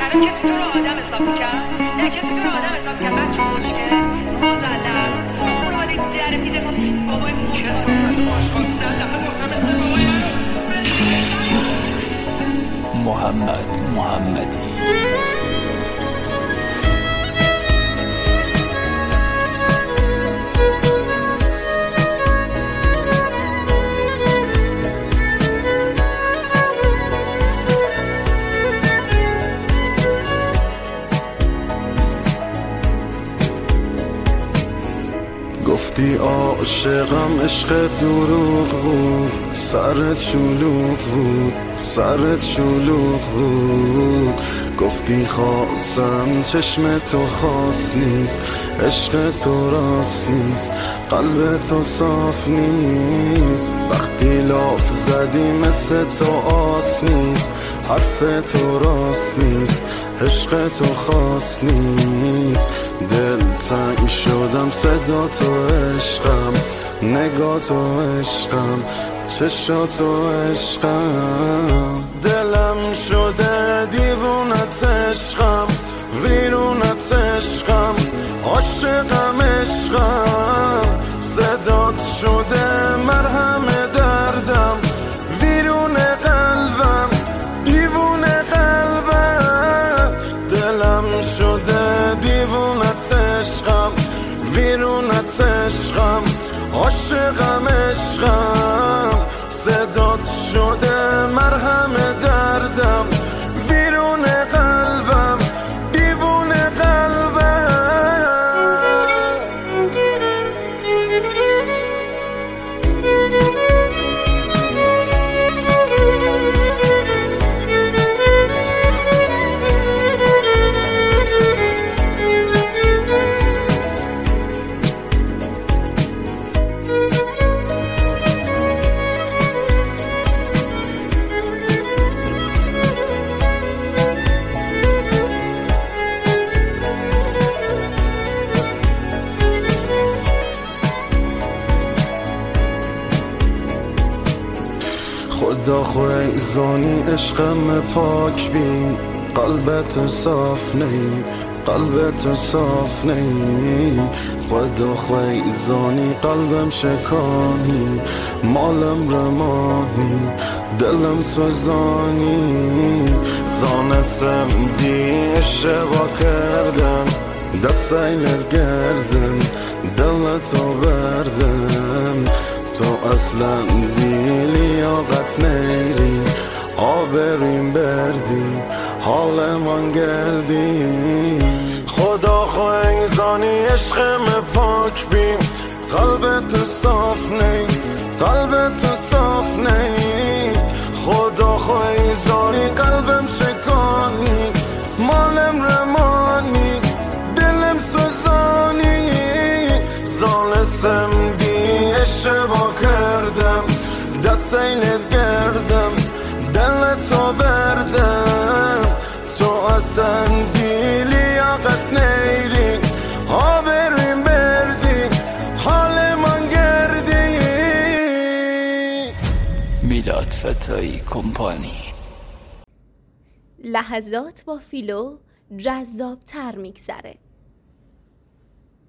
الان کسی تو رو آدم حساب می‌کرد؟ نه کسی تو رو آدم حساب می‌کرد؟ بچه خوشگل مزلل اون اومده در میده بابا این کسی اومده آشغال 100 دفعه گفتم بابا محمدی گفتی عاشقم عشق دروغ بود، سرت شلوغ بود گفتی خواستم چشم تو خاص نیست، عشق تو راست نیست، قلب تو صاف نیست. وقتی لاف زدی مثل تو آس نیست، حرف تو راست نیست، عشق تو خاص نیست. دل تنگ شدم صدا تو عشقم، نگاه تو عشقم، چشا تو عشقم. دلم شده دیوونت عشقم، ویرونت عشقم، عاشقم عشقم. صدات شده مرهم دردم، ویرون قلبم، دیوونه قلبم. دلم شده دیوونت عشقم، ویرونت عشقم، عاشقم عشقم. صدات شده مرهم دردم، ویرون قلبم، دیوونه قلبم. خدا خوی زانی عشقم پاک بی، قلبت صاف نی، قلبت صاف نی. خدا خوی زانی قلبم شکانی، مالم رمانی، دلم سوزانی. زانستم دی اشتباه کردم، دست اینت گردم، دلتو بردم. تو اصلا دی لیاقت نیری، آبریم بردی، حال من گردی. خدا خواه زانی عشقم پاک بیم، قلبت صاف نی، قلبت صاف نی. خدا خواه زانی قلبم شکانی، مالم رمانی، دلم سوزانی. زانستم دی اشتباه کردم، دست اینت گردم، دلتو بردم. تو اصلا دی لیاقت نیری، آبریم بردی، حال من گردی. میلاد فتایی کمپانی. لحظات با فیلو جذاب تر میگذره.